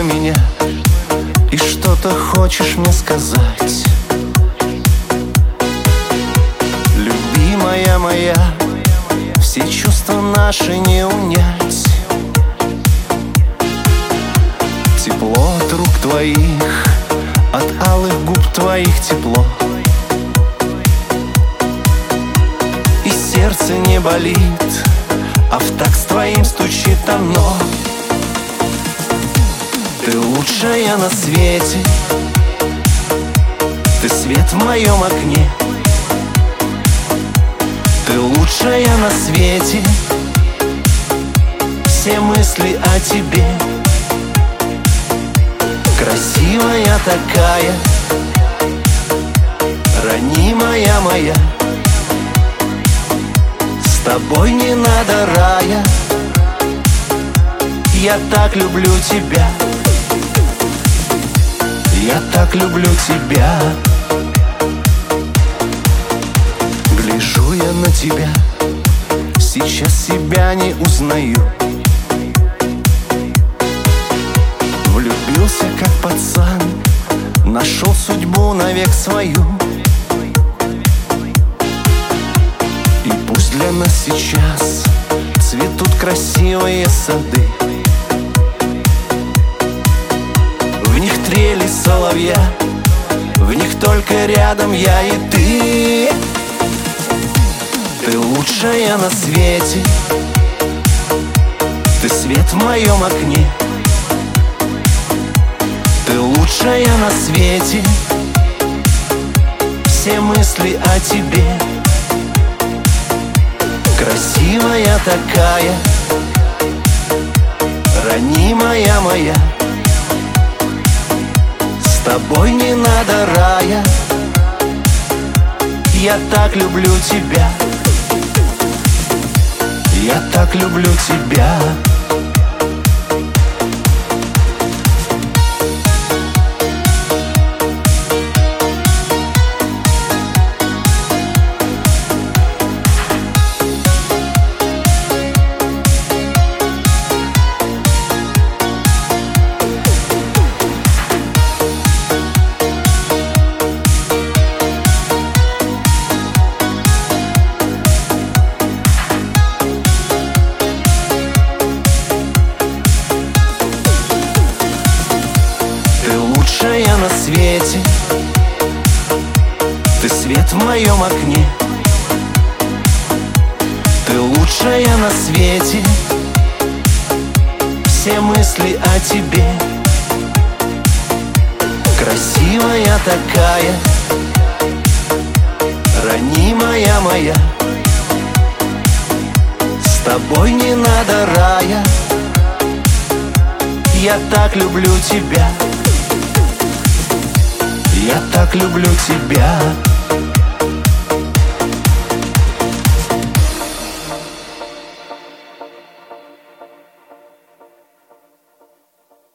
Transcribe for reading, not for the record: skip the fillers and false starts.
на меня и что-то хочешь мне сказать. Любимая моя, все чувства наши не унять. Тепло от рук твоих, от алых губ твоих тепло, и сердце не болит, а в такт с твоим стучит оно. Ты лучшая на свете, ты свет в моем окне. Ты лучшая на свете, все мысли о тебе. Красивая такая, ранимая моя, с тобой не надо рая. Я так люблю тебя, я так люблю тебя. Гляжу я на тебя, сейчас себя не узнаю. Влюбился как пацан, нашел судьбу навек свою. И пусть для нас сейчас цветут красивые сады, в них трели соловья, в них только рядом я и ты. Ты лучшая на свете, ты свет в моем окне. Ты лучшая на свете, все мысли о тебе. Красивая такая, ранимая моя, с тобой не надо рая. Я так люблю тебя, я так люблю тебя. Лучшая на свете, ты свет в моем окне. Ты лучшая на свете, все мысли о тебе. Красивая такая, ранимая моя, с тобой не надо рая. Я так люблю тебя, я так люблю тебя.